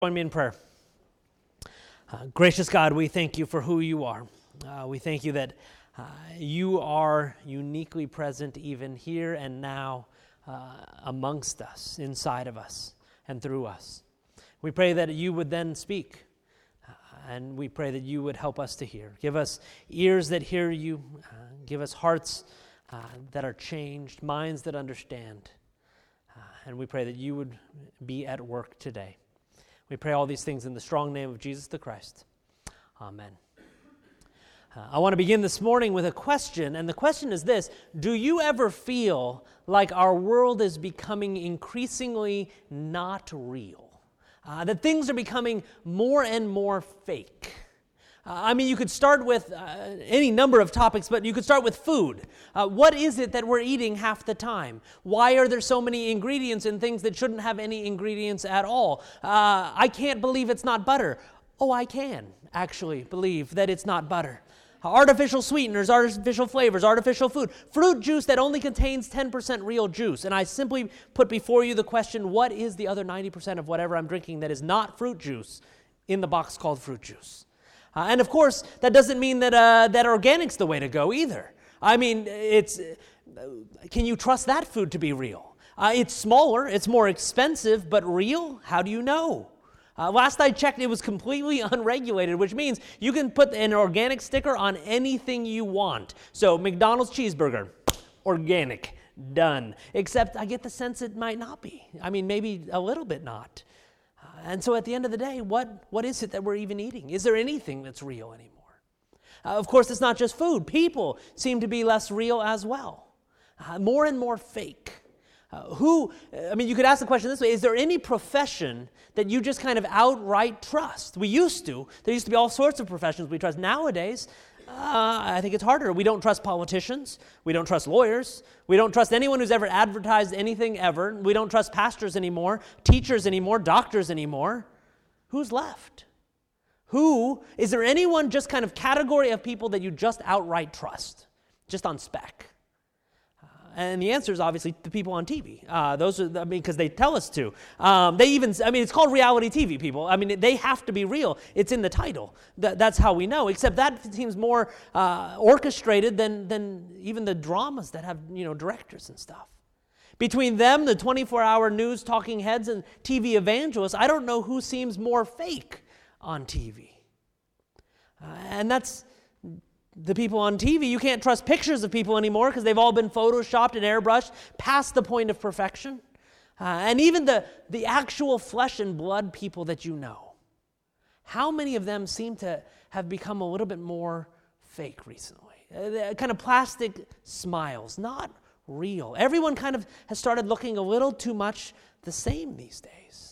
Join me in prayer. Gracious God, we thank you for who you are. We thank you that you are uniquely present even here and now amongst us, inside of us, and through us. We pray that you would then speak, and we pray that you would help us to hear. Give us ears that hear you. Give us hearts that are changed, minds that understand. And we pray that you would be at work today. We pray all these things in the strong name of Jesus the Christ. Amen. I want to begin this morning with a question, and the question is this: do you ever feel like our world is becoming increasingly not real? That things are becoming more and more fake? You could start with any number of topics, but you could start with food. What is it that we're eating half the time? Why are there so many ingredients in things that shouldn't have any ingredients at all? I can't believe it's not butter. Oh, I can actually believe that it's not butter. Artificial sweeteners, artificial flavors, artificial food. Fruit juice that only contains 10% real juice. And I simply put before you the question, what is the other 90% of whatever I'm drinking that is not fruit juice in the box called fruit juice? And of course, that doesn't mean that organic's the way to go either. Can you trust that food to be real? It's smaller, it's more expensive, but real? How do you know? Last I checked, it was completely unregulated, which means you can put an organic sticker on anything you want. So McDonald's cheeseburger, organic, done. Except I get the sense it might not be. Maybe a little bit not. And so at the end of the day, what is it that we're even eating? Is there anything that's real anymore? Of course, it's not just food. People seem to be less real as well. More and more fake. You could ask the question this way: is there any profession that you just kind of outright trust? There used to be all sorts of professions we trust. Nowadays, I think it's harder. We don't trust politicians. We don't trust lawyers. We don't trust anyone who's ever advertised anything ever. We don't trust pastors anymore, teachers anymore, doctors anymore. Who's left? Is there anyone just kind of category of people that you just outright trust, just on spec? And the answer is obviously the people on TV. Because they tell us to. It's called reality TV, people. They have to be real. It's in the title. That's how we know. Except that seems more orchestrated than even the dramas that have, directors and stuff. Between them, the 24-hour news talking heads and TV evangelists, I don't know who seems more fake on TV. And that's the people on TV. You can't trust pictures of people anymore because they've all been photoshopped and airbrushed past the point of perfection. And even the actual flesh and blood people that you know. How many of them seem to have become a little bit more fake recently? Kind of plastic smiles, not real. Everyone kind of has started looking a little too much the same these days.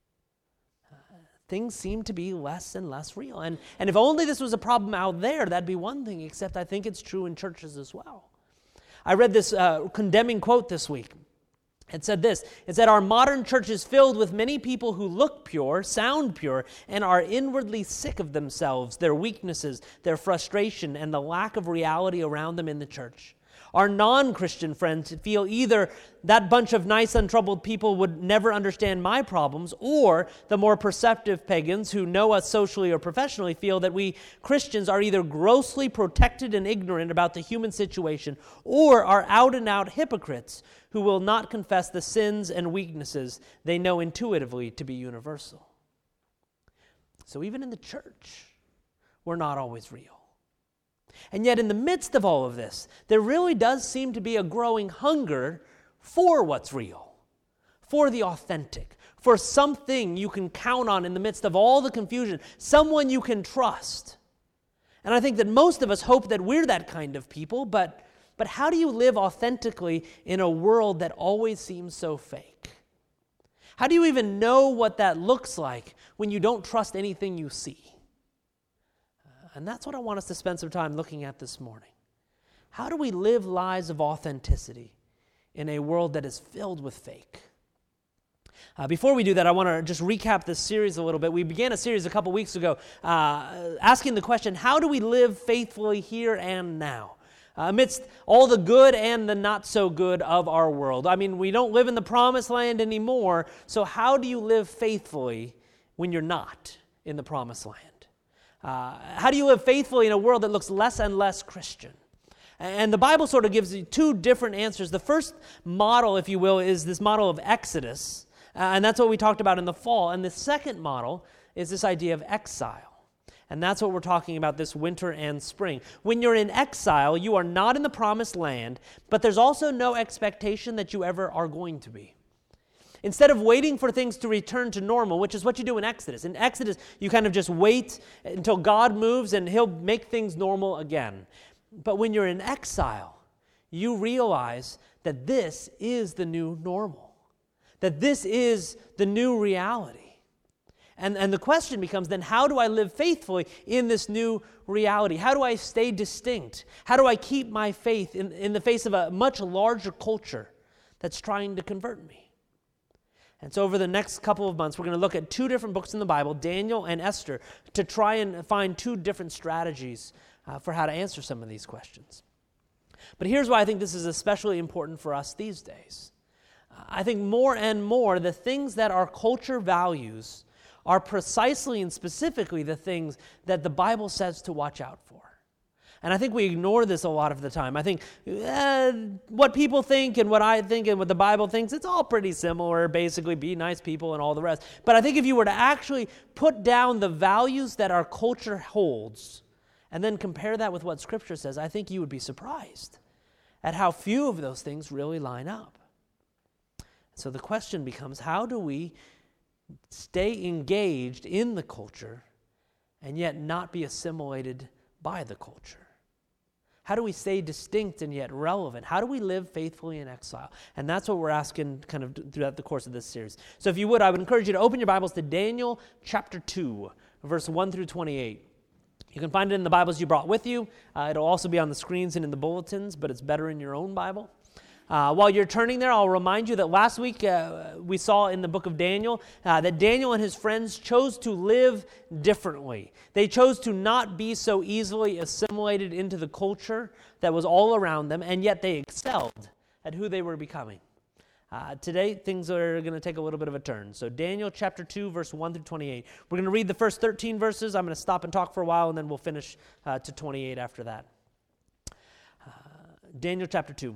Things seem to be less and less real. And if only this was a problem out there, that'd be one thing, except I think it's true in churches as well. I read this condemning quote this week. It said this: it said, "Our modern church is filled with many people who look pure, sound pure, and are inwardly sick of themselves, their weaknesses, their frustration, and the lack of reality around them in the church. Our non-Christian friends feel either that bunch of nice, untroubled people would never understand my problems, or the more perceptive pagans who know us socially or professionally feel that we Christians are either grossly protected and ignorant about the human situation, or are out-and-out hypocrites who will not confess the sins and weaknesses they know intuitively to be universal." So even in the church, we're not always real. And yet in the midst of all of this, there really does seem to be a growing hunger for what's real, for the authentic, for something you can count on in the midst of all the confusion, someone you can trust. And I think that most of us hope that we're that kind of people, but how do you live authentically in a world that always seems so fake? How do you even know what that looks like when you don't trust anything you see? And that's what I want us to spend some time looking at this morning. How do we live lives of authenticity in a world that is filled with fake? Before we do that, I want to just recap this series a little bit. We began a series a couple weeks ago asking the question, how do we live faithfully here and now? Amidst all the good and the not so good of our world. We don't live in the promised land anymore, so how do you live faithfully when you're not in the promised land? How do you live faithfully in a world that looks less and less Christian? And the Bible sort of gives you two different answers. The first model, if you will, is this model of Exodus, and that's what we talked about in the fall. And the second model is this idea of exile. And that's what we're talking about this winter and spring. When you're in exile, you are not in the promised land, but there's also no expectation that you ever are going to be. Instead of waiting for things to return to normal, which is what you do in Exodus. In Exodus, you kind of just wait until God moves and He'll make things normal again. But when you're in exile, you realize that this is the new normal, that this is the new reality. And the question becomes then, how do I live faithfully in this new reality? How do I stay distinct? How do I keep my faith in the face of a much larger culture that's trying to convert me? And so over the next couple of months, we're going to look at two different books in the Bible, Daniel and Esther, to try and find two different strategies for how to answer some of these questions. But here's why I think this is especially important for us these days. I think more and more, the things that our culture values are precisely and specifically the things that the Bible says to watch out for. And I think we ignore this a lot of the time. I think what people think and what I think and what the Bible thinks, it's all pretty similar, basically be nice people and all the rest. But I think if you were to actually put down the values that our culture holds and then compare that with what Scripture says, I think you would be surprised at how few of those things really line up. So the question becomes, how do we stay engaged in the culture and yet not be assimilated by the culture? How do we stay distinct and yet relevant? How do we live faithfully in exile? And that's what we're asking kind of throughout the course of this series. So if you would, I would encourage you to open your Bibles to Daniel chapter 2, verse 1 through 28. You can find it in the Bibles you brought with you. It'll also be on the screens and in the bulletins, but it's better in your own Bible. While you're turning there, I'll remind you that last week we saw in the book of Daniel that Daniel and his friends chose to live differently. They chose to not be so easily assimilated into the culture that was all around them, and yet they excelled at who they were becoming. Today, things are going to take a little bit of a turn. So Daniel chapter 2, verse 1 through 28. We're going to read the first 13 verses. I'm going to stop and talk for a while, and then we'll finish to 28 after that. Daniel chapter 2.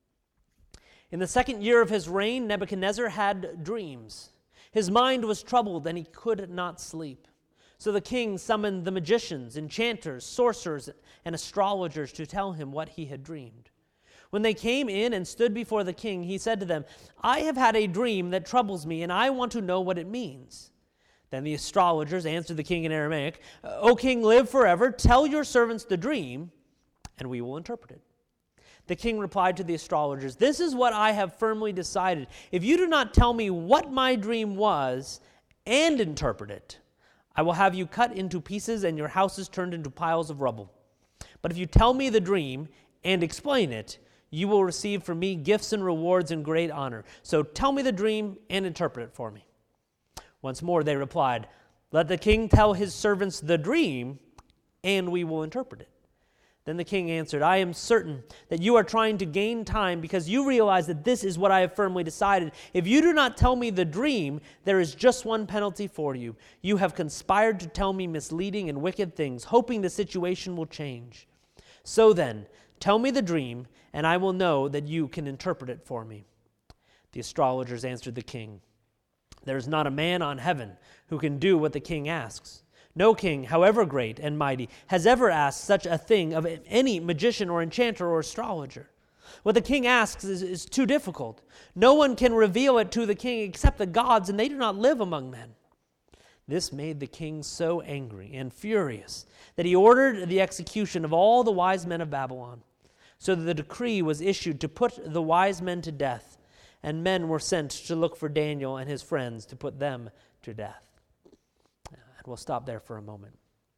In the second year of his reign, Nebuchadnezzar had dreams. His mind was troubled, and he could not sleep. So the king summoned the magicians, enchanters, sorcerers, and astrologers to tell him what he had dreamed. When they came in and stood before the king, he said to them, "I have had a dream that troubles me, and I want to know what it means." Then the astrologers answered the king in Aramaic, "O king, live forever. Tell your servants the dream, and we will interpret it." The king replied to the astrologers, "This is what I have firmly decided. If you do not tell me what my dream was and interpret it, I will have you cut into pieces and your houses turned into piles of rubble. But if you tell me the dream and explain it, you will receive from me gifts and rewards and great honor. So tell me the dream and interpret it for me." Once more they replied, "Let the king tell his servants the dream, and we will interpret it." Then the king answered, "I am certain that you are trying to gain time because you realize that this is what I have firmly decided. If you do not tell me the dream, there is just one penalty for you. You have conspired to tell me misleading and wicked things, hoping the situation will change. So then, tell me the dream, and I will know that you can interpret it for me." The astrologers answered the king, "There is not a man on heaven who can do what the king asks. No king, however great and mighty, has ever asked such a thing of any magician or enchanter or astrologer. What the king asks is too difficult. No one can reveal it to the king except the gods, and they do not live among men." This made the king so angry and furious that he ordered the execution of all the wise men of Babylon. So the decree was issued to put the wise men to death, and men were sent to look for Daniel and his friends to put them to death. And we'll stop there for a moment.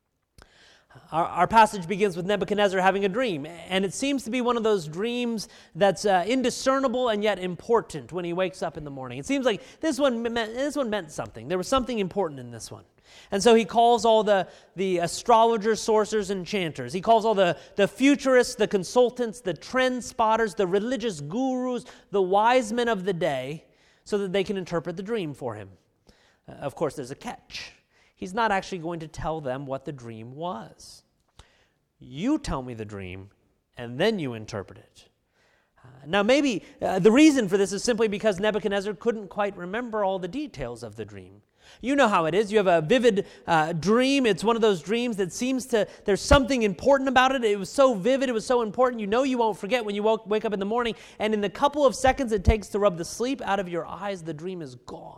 Our passage begins with Nebuchadnezzar having a dream, and it seems to be one of those dreams that's indiscernible and yet important when he wakes up in the morning. It seems like this one meant something. There was something important in this one. And so he calls all the astrologers, sorcerers, and enchanters. He calls all the futurists, the consultants, the trend spotters, the religious gurus, the wise men of the day, so that they can interpret the dream for him. Of course, there's a catch. He's not actually going to tell them what the dream was. You tell me the dream, and then you interpret it. Now, maybe the reason for this is simply because Nebuchadnezzar couldn't quite remember all the details of the dream. You know how it is. You have a vivid dream. It's one of those dreams that seems to, there's something important about it. It was so vivid. It was so important. You know you won't forget when you wake up in the morning. And in the couple of seconds it takes to rub the sleep out of your eyes, the dream is gone.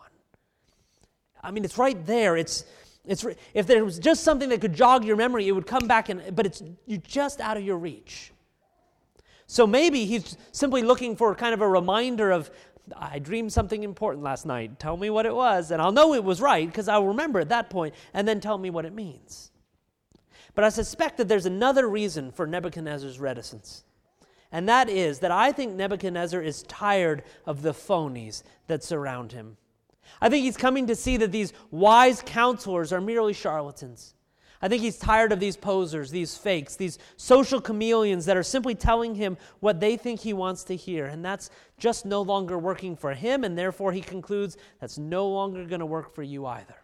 I mean, it's right there. If there was just something that could jog your memory, it would come back, but you're just out of your reach. So maybe he's simply looking for kind of a reminder of, I dreamed something important last night. Tell me what it was, and I'll know it was right because I'll remember at that point, and then tell me what it means. But I suspect that there's another reason for Nebuchadnezzar's reticence, and that is that I think Nebuchadnezzar is tired of the phonies that surround him. I think he's coming to see that these wise counselors are merely charlatans. I think he's tired of these posers, these fakes, these social chameleons that are simply telling him what they think he wants to hear. And that's just no longer working for him, and therefore he concludes that's no longer going to work for you either.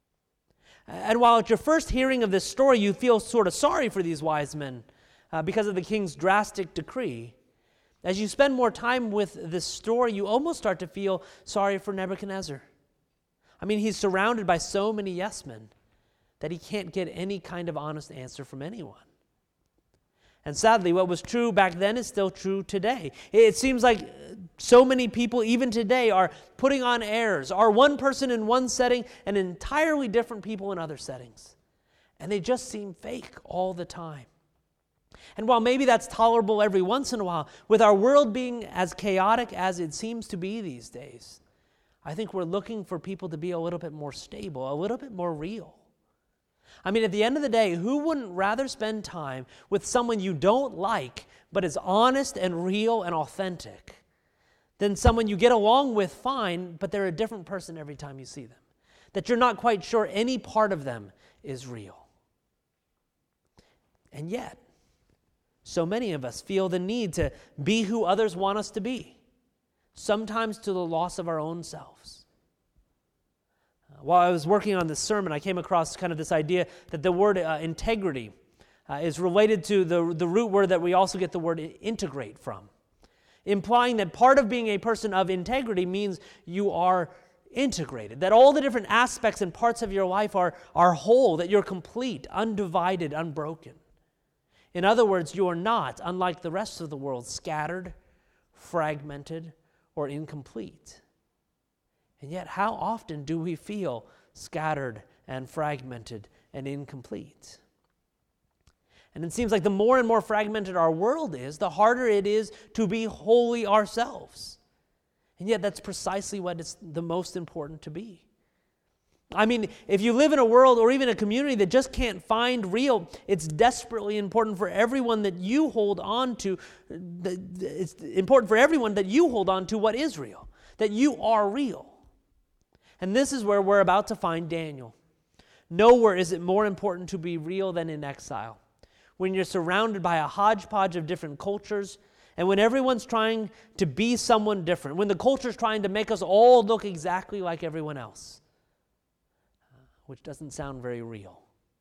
And while at your first hearing of this story, you feel sort of sorry for these wise men because of the king's drastic decree, as you spend more time with this story, you almost start to feel sorry for Nebuchadnezzar. I mean, he's surrounded by so many yes men that he can't get any kind of honest answer from anyone. And sadly, what was true back then is still true today. It seems like so many people, even today, are putting on airs, are one person in one setting and entirely different people in other settings. And they just seem fake all the time. And while maybe that's tolerable every once in a while, with our world being as chaotic as it seems to be these days, I think we're looking for people to be a little bit more stable, a little bit more real. I mean, at the end of the day, who wouldn't rather spend time with someone you don't like, but is honest and real and authentic, than someone you get along with fine, but they're a different person every time you see them? That you're not quite sure any part of them is real. And yet, so many of us feel the need to be who others want us to be, sometimes to the loss of our own selves. While I was working on this sermon, I came across kind of this idea that the word integrity is related to the root word that we also get the word integrate from, implying that part of being a person of integrity means you are integrated, that all the different aspects and parts of your life are whole, that you're complete, undivided, unbroken. In other words, you are not, unlike the rest of the world, scattered, fragmented, or incomplete. And yet, how often do we feel scattered and fragmented and incomplete? And it seems like the more and more fragmented our world is, the harder it is to be wholly ourselves. And yet, that's precisely what is the most important to be. I mean, if you live in a world or even a community that just can't find real, it's desperately important for everyone that you hold on to. It's important for everyone that you hold on to what is real, that you are real. And this is where we're about to find Daniel. Nowhere is it more important to be real than in exile, when you're surrounded by a hodgepodge of different cultures, and when everyone's trying to be someone different, when the culture's trying to make us all look exactly like everyone else, which doesn't sound very real.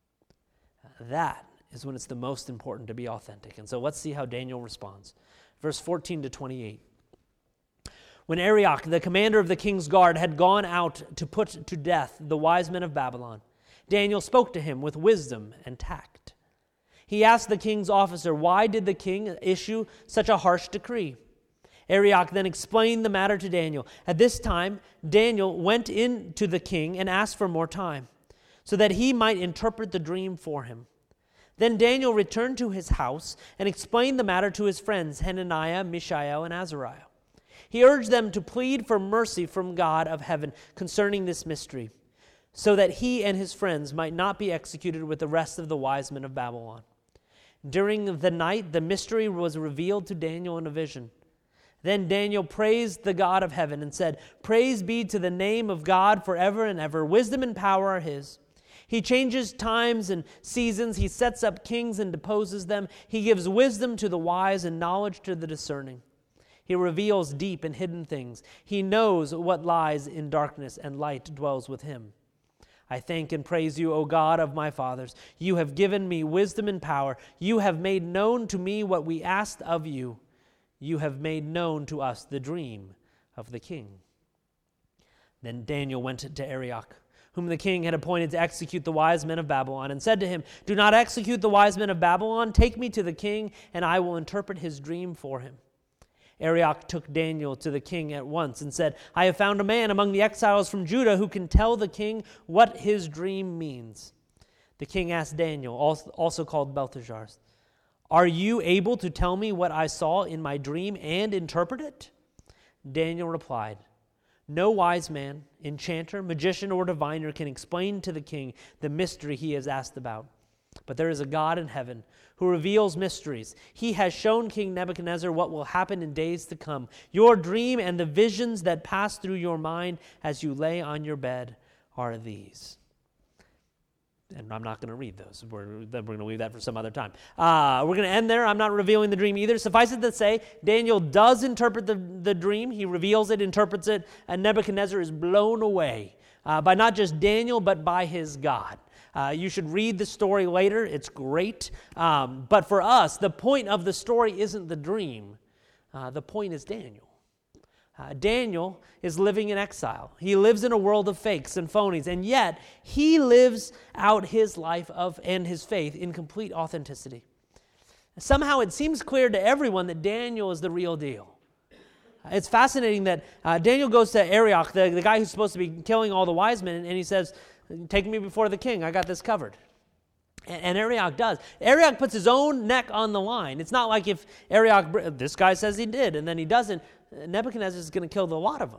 That is when it's the most important to be authentic. And so let's see how Daniel responds. Verse 14 to 28. When Arioch, the commander of the king's guard, had gone out to put to death the wise men of Babylon, Daniel spoke to him with wisdom and tact. He asked the king's officer, why did the king issue such a harsh decree? Arioch then explained the matter to Daniel. At this time, Daniel went in to the king and asked for more time, so that he might interpret the dream for him. Then Daniel returned to his house and explained the matter to his friends, Hananiah, Mishael, and Azariah. He urged them to plead for mercy from God of heaven concerning this mystery, so that he and his friends might not be executed with the rest of the wise men of Babylon. During the night, the mystery was revealed to Daniel in a vision. Then Daniel praised the God of heaven and said, Praise be to the name of God forever and ever. Wisdom and power are his. He changes times and seasons. He sets up kings and deposes them. He gives wisdom to the wise and knowledge to the discerning. He reveals deep and hidden things. He knows what lies in darkness, and light dwells with him. I thank and praise you, O God of my fathers. You have given me wisdom and power. You have made known to me what we asked of you. You have made known to us the dream of the king. Then Daniel went to Arioch, whom the king had appointed to execute the wise men of Babylon, and said to him, Do not execute the wise men of Babylon. Take me to the king, and I will interpret his dream for him. Arioch took Daniel to the king at once and said, I have found a man among the exiles from Judah who can tell the king what his dream means. The king asked Daniel, also called Belteshazzar, Are you able to tell me what I saw in my dream and interpret it? Daniel replied, No wise man, enchanter, magician, or diviner can explain to the king the mystery he has asked about. But there is a God in heaven who reveals mysteries. He has shown King Nebuchadnezzar what will happen in days to come. Your dream and the visions that pass through your mind as you lay on your bed are these. And I'm not going to read those. We're going to leave that for some other time. We're going to end there. I'm not revealing the dream either. Suffice it to say, Daniel does interpret the dream. He reveals it, interprets it, and Nebuchadnezzar is blown away by not just Daniel, but by his God. You should read the story later. It's great. But for us, the point of the story isn't the dream. The point is Daniel. Daniel is living in exile. He lives in a world of fakes and phonies, and yet he lives out his life and his faith in complete authenticity. Somehow it seems clear to everyone that Daniel is the real deal. It's fascinating that Daniel goes to Arioch, the guy who's supposed to be killing all the wise men, and he says, Take me before the king. I got this covered. And Arioch does. Arioch puts his own neck on the line. It's not like if Arioch, this guy says he did, and then he doesn't, Nebuchadnezzar is going to kill the lot of them.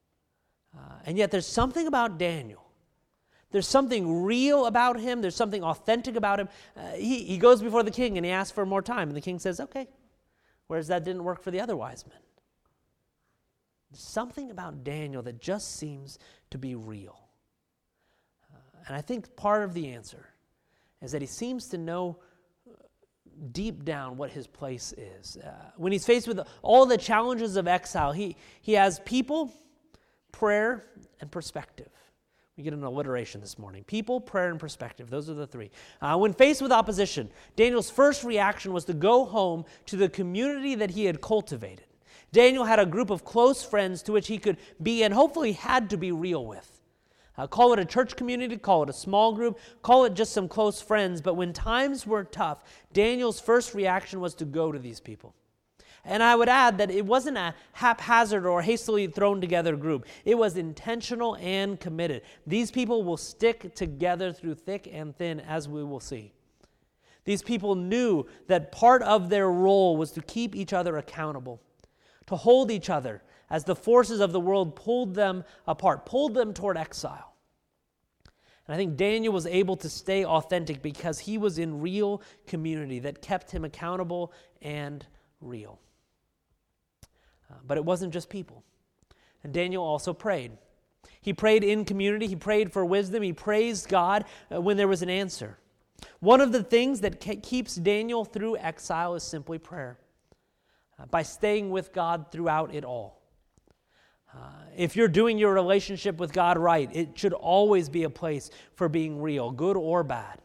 And yet there's something about Daniel. There's something real about him. There's something authentic about him. He goes before the king and he asks for more time. And the king says, okay. Whereas that didn't work for the other wise men. There's something about Daniel that just seems to be real. And I think part of the answer is that he seems to know deep down what his place is. When he's faced with all the challenges of exile, he has people, prayer, and perspective. We get an alliteration this morning. People, prayer, and perspective. Those are the three. When faced with opposition, Daniel's first reaction was to go home to the community that he had cultivated. Daniel had a group of close friends to which he could be and hopefully had to be real with. Call it a church community, call it a small group, call it just some close friends. But when times were tough, Daniel's first reaction was to go to these people. And I would add that it wasn't a haphazard or hastily thrown together group. It was intentional and committed. These people will stick together through thick and thin, as we will see. These people knew that part of their role was to keep each other accountable, to hold each other as the forces of the world pulled them apart, pulled them toward exile. And I think Daniel was able to stay authentic because he was in real community that kept him accountable and real. But it wasn't just people. And Daniel also prayed. He prayed in community. He prayed for wisdom. He praised God when there was an answer. One of the things that keeps Daniel through exile is simply prayer. By staying with God throughout it all. If you're doing your relationship with God right, it should always be a place for being real, good or bad.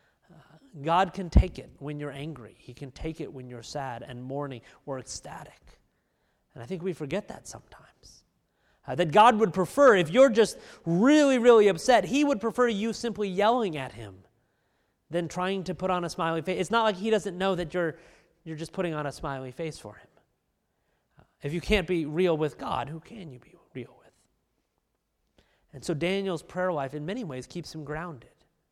God can take it when you're angry. He can take it when you're sad and mourning or ecstatic. And I think we forget that sometimes. That God would prefer, if you're just really, really upset, He would prefer you simply yelling at Him than trying to put on a smiley face. It's not like He doesn't know that you're just putting on a smiley face for Him. If you can't be real with God, who can you be real with? And so Daniel's prayer life in many ways keeps him grounded.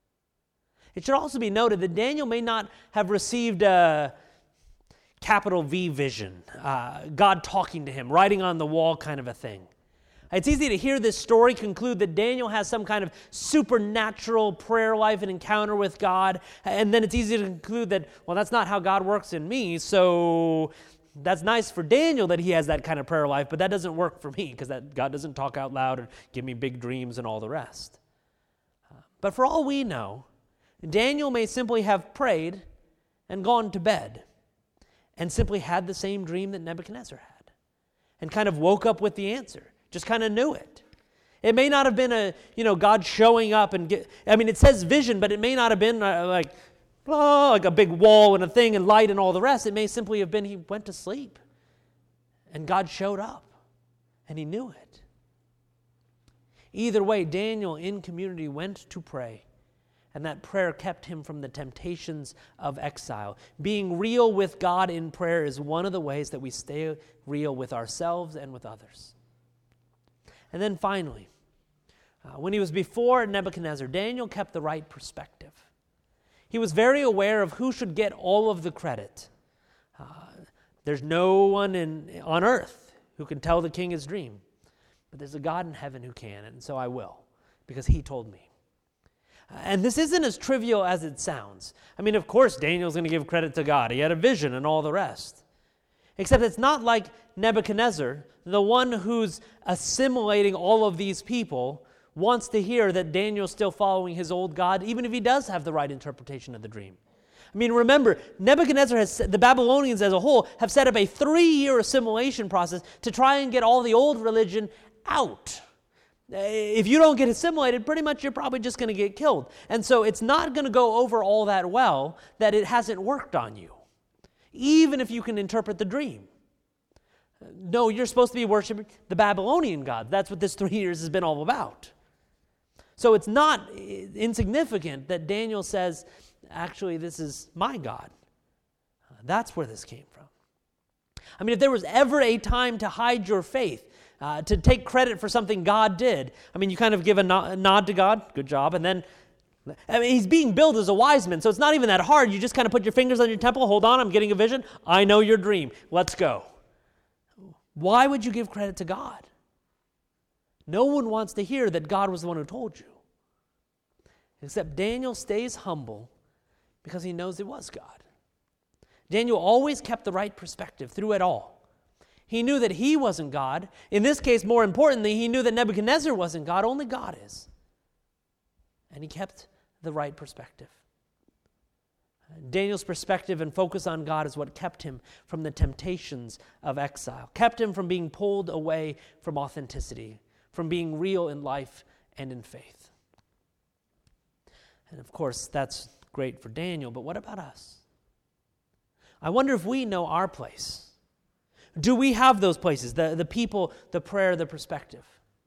It should also be noted that Daniel may not have received a capital V vision, God talking to him, writing on the wall kind of a thing. It's easy to hear this story conclude that Daniel has some kind of supernatural prayer life and encounter with God, and then it's easy to conclude that, well, that's not how God works in me, so that's nice for Daniel that he has that kind of prayer life, but that doesn't work for me because that God doesn't talk out loud and give me big dreams and all the rest. But for all we know, Daniel may simply have prayed and gone to bed and simply had the same dream that Nebuchadnezzar had. and kind of woke up with the answer, just kind of knew it. It may not have been God showing up it says vision, but it may not have been like a big wall and a thing and light and all the rest. It may simply have been he went to sleep and God showed up and he knew it. Either way, Daniel in community went to pray, and that prayer kept him from the temptations of exile. Being real with God in prayer is one of the ways that we stay real with ourselves and with others. And then finally, when he was before Nebuchadnezzar, Daniel kept the right perspective. He was very aware of who should get all of the credit. There's no one on earth who can tell the king his dream, but there's a God in heaven who can, and so I will, because he told me. And this isn't as trivial as it sounds. Of course, Daniel's going to give credit to God. He had a vision and all the rest. Except it's not like Nebuchadnezzar, the one who's assimilating all of these people, wants to hear that Daniel's still following his old God, even if he does have the right interpretation of the dream. Remember, Nebuchadnezzar the Babylonians as a whole have set up a 3-year assimilation process to try and get all the old religion out. If you don't get assimilated, pretty much you're probably just going to get killed. And so it's not going to go over all that well that it hasn't worked on you, even if you can interpret the dream. No, you're supposed to be worshiping the Babylonian God. That's what this 3 years has been all about. So it's not insignificant that Daniel says, actually, this is my God. That's where this came from. If there was ever a time to hide your faith, to take credit for something God did, you kind of give a nod to God, good job, and then, he's being billed as a wise man, so it's not even that hard. You just kind of put your fingers on your temple, hold on, I'm getting a vision, I know your dream, let's go. Why would you give credit to God? No one wants to hear that God was the one who told you. Except Daniel stays humble because he knows it was God. Daniel always kept the right perspective through it all. He knew that he wasn't God. In this case, more importantly, he knew that Nebuchadnezzar wasn't God, only God is. And he kept the right perspective. Daniel's perspective and focus on God is what kept him from the temptations of exile, kept him from being pulled away from authenticity, from being real in life and in faith. And of course, that's great for Daniel, but what about us? I wonder if we know our place. Do we have those places, the people, the prayer, the perspective?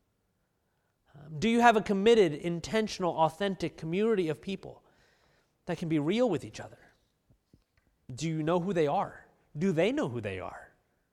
Do you have a committed, intentional, authentic community of people that can be real with each other? Do you know who they are? Do they know who they are?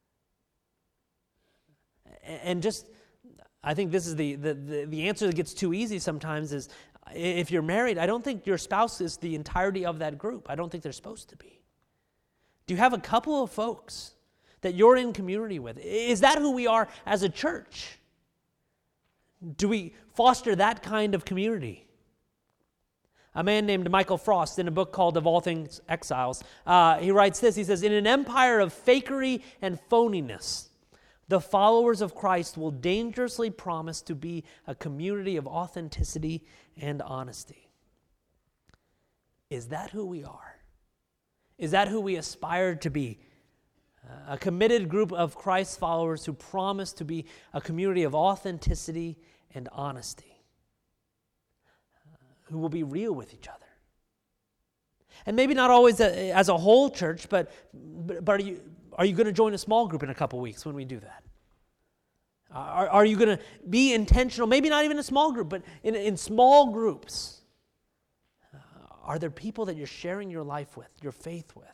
And I think this is the answer that gets too easy sometimes is, if you're married, I don't think your spouse is the entirety of that group. I don't think they're supposed to be. Do you have a couple of folks that you're in community with? Is that who we are as a church? Do we foster that kind of community? A man named Michael Frost, in a book called Of All Things Exiles, he writes this. He says, in an empire of fakery and phoniness, the followers of Christ will dangerously promise to be a community of authenticity and honesty. Is that who we are? Is that who we aspire to be? A committed group of Christ's followers who promise to be a community of authenticity and honesty, who will be real with each other. And maybe not always as a whole church, but are you going to join a small group in a couple weeks when we do that? Are you going to be intentional, maybe not even a small group, but in small groups? Are there people that you're sharing your life with, your faith with?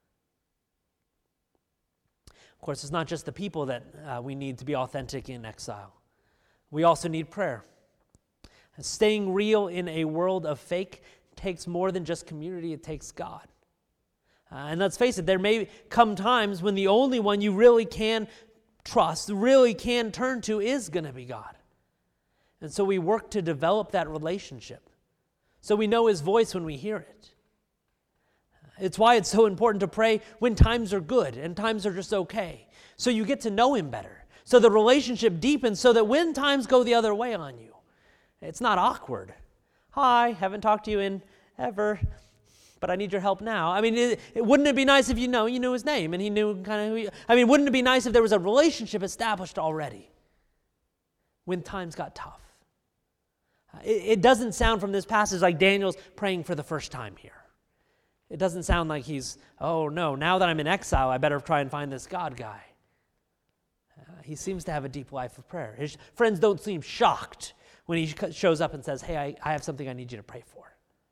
Of course, it's not just the people that we need to be authentic in exile. We also need prayer. Staying real in a world of fake takes more than just community, it takes God. And let's face it, there may come times when the only one you really can trust, really can turn to, is going to be God. And so we work to develop that relationship so we know His voice when we hear it. It's why it's so important to pray when times are good and times are just okay, so you get to know Him better, so the relationship deepens, so that when times go the other way on you, it's not awkward. Hi, haven't talked to you in ever. but I need your help now. I mean, wouldn't it be nice if you knew his name and he knew kind of who you... I mean, wouldn't it be nice if there was a relationship established already when times got tough? It doesn't sound from this passage like Daniel's praying for the first time here. It doesn't sound like he's, oh no, now that I'm in exile, I better try and find this God guy. He seems to have a deep life of prayer. His friends don't seem shocked when he shows up and says, hey, I have something I need you to pray for.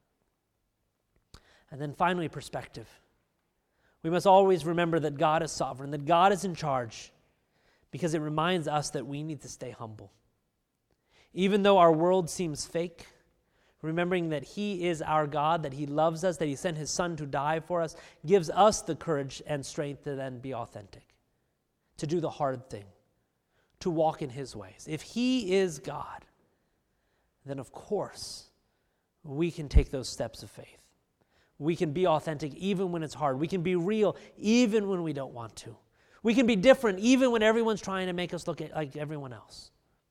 And then finally, perspective. We must always remember that God is sovereign, that God is in charge, because it reminds us that we need to stay humble. Even though our world seems fake, remembering that He is our God, that He loves us, that He sent His Son to die for us, gives us the courage and strength to then be authentic, to do the hard thing, to walk in His ways. If He is God, then of course we can take those steps of faith. We can be authentic even when it's hard. We can be real even when we don't want to. We can be different even when everyone's trying to make us look like everyone else.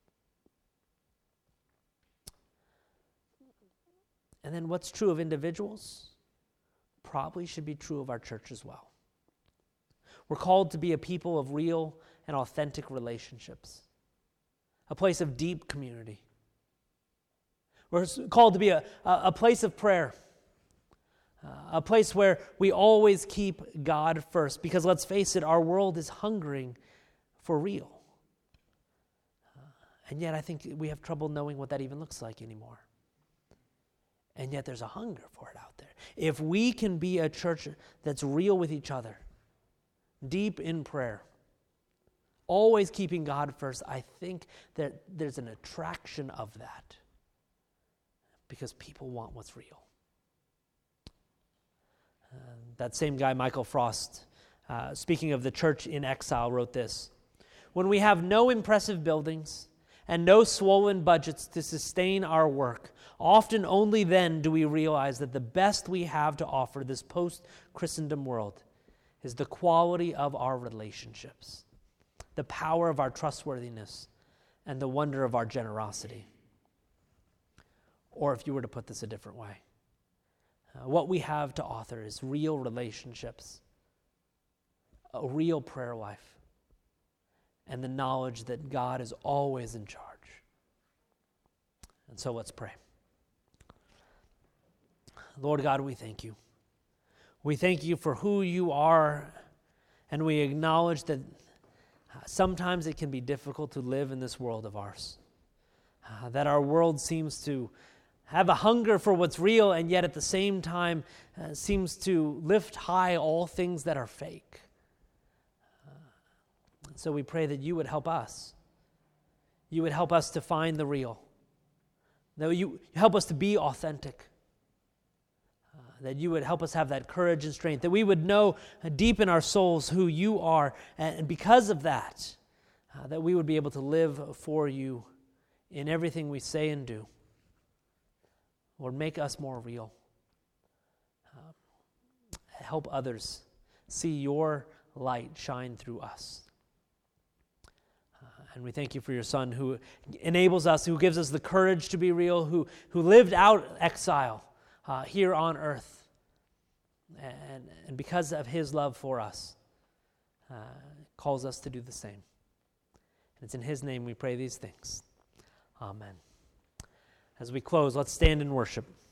And then what's true of individuals probably should be true of our church as well. We're called to be a people of real and authentic relationships, a place of deep community. We're called to be a place of prayer, a place where we always keep God first, because let's face it, our world is hungering for real. And yet I think we have trouble knowing what that even looks like anymore. And yet there's a hunger for it out there. If we can be a church that's real with each other, deep in prayer, always keeping God first, I think that there's an attraction of that because people want what's real. That same guy, Michael Frost, speaking of the church in exile, wrote this: "When we have no impressive buildings and no swollen budgets to sustain our work, often only then do we realize that the best we have to offer this post-Christendom world is the quality of our relationships, the power of our trustworthiness, and the wonder of our generosity." Or if you were to put this a different way, what we have to offer is real relationships, a real prayer life, and the knowledge that God is always in charge. And so let's pray. Lord God, we thank you. We thank you for who you are, and we acknowledge that sometimes it can be difficult to live in this world of ours, that our world seems to have a hunger for what's real, and yet at the same time seems to lift high all things that are fake. So we pray that you would help us. You would help us to find the real. That you help us to be authentic. That you would help us have that courage and strength. That we would know deep in our souls who you are. And because of that, that we would be able to live for you in everything we say and do. Lord, make us more real. Help others see your light shine through us. And we thank you for your Son who enables us, who gives us the courage to be real, who lived out exile here on earth. And because of his love for us, calls us to do the same. And it's in his name we pray these things. Amen. As we close, let's stand and worship.